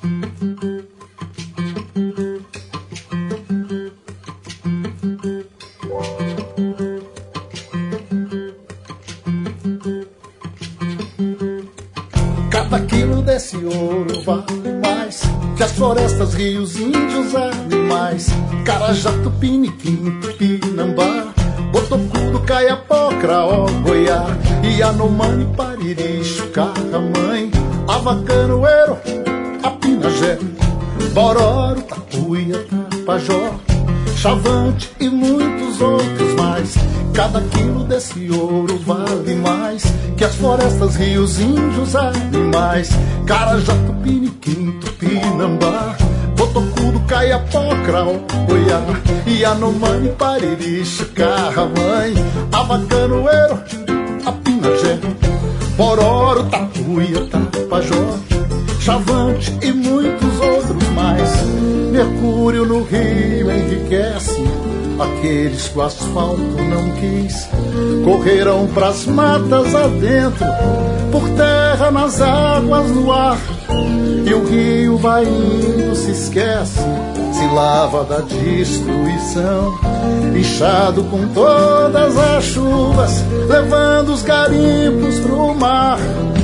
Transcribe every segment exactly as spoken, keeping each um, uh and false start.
Cada quilo desse ouro vale mais que as florestas, rios, índios, animais. Carajá, Tupiniquim, Tupinambá, Botocudo, Caiapó, Craó, Goiá, Yanomami, Pariri, Chucarramãe, Avacanoeiro, Apinagé, Bororo, Tapuia, Tapajó, Chavante e muitos outros mais. Cada quilo desse ouro vale mais que as florestas, rios, índios, animais. Carajá, Tupiniquim, Tupinambá, Botocudo, Caiapó, Craó, Goiá, Yanomami, Pariri, Chucarramãe, Avacanoeiro, Apinagé, Bororo, Tapuia, Tapajó, Chavante e muitos outros mais. Mercúrio no rio enriquece aqueles que o asfalto não quis. Correram pras matas adentro, por terra, nas águas, no ar. E o rio vai indo, se esquece, se lava da destruição, inchado com todas as chuvas, levando os garimpos pro mar.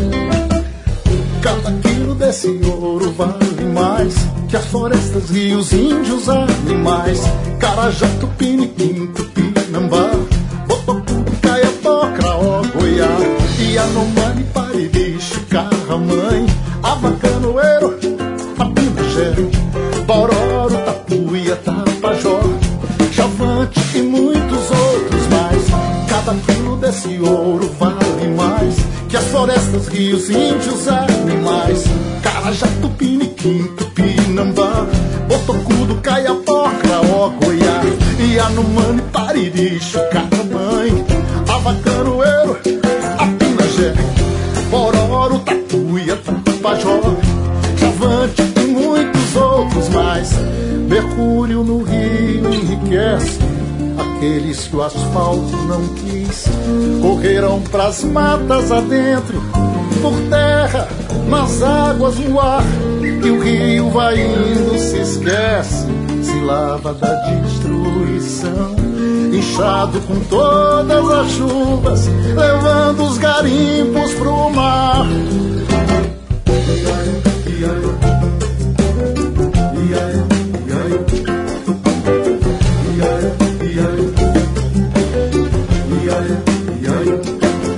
Cada quilo desse ouro vale mais que as florestas, rios, índios, animais. Carajá, Tupiniquim, Tupinambá, Botocudo, Caiapó, Craó, Goiá, Yanomami, Pariri, Chucarramãe, Avacanoeiro, Apinagé, Bororo, Tapuia, Tapajó, Chavante e muitos outros mais. Cada quilo desse ouro vale mais que as florestas, rios, índios, animais. Carajá, Tupiniquim, Tupinambá, Botocudo, Caiapó, Craó, Goiá, Yanomami, Pariri, Chucarramãe, Avacanoeiro, Apinagé, Bororo, Tapuia, Tapajó, Chavante e muitos outros mais. Mercúrio no rio enriquece aqueles que o asfalto não quis. Correram pras matas adentro, por terra, nas águas, no ar. E o rio vai indo, se esquece, se lava da destruição, inchado com todas as chuvas, levando os garimpos pro mar.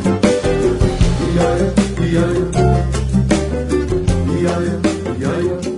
Yeah, yeah.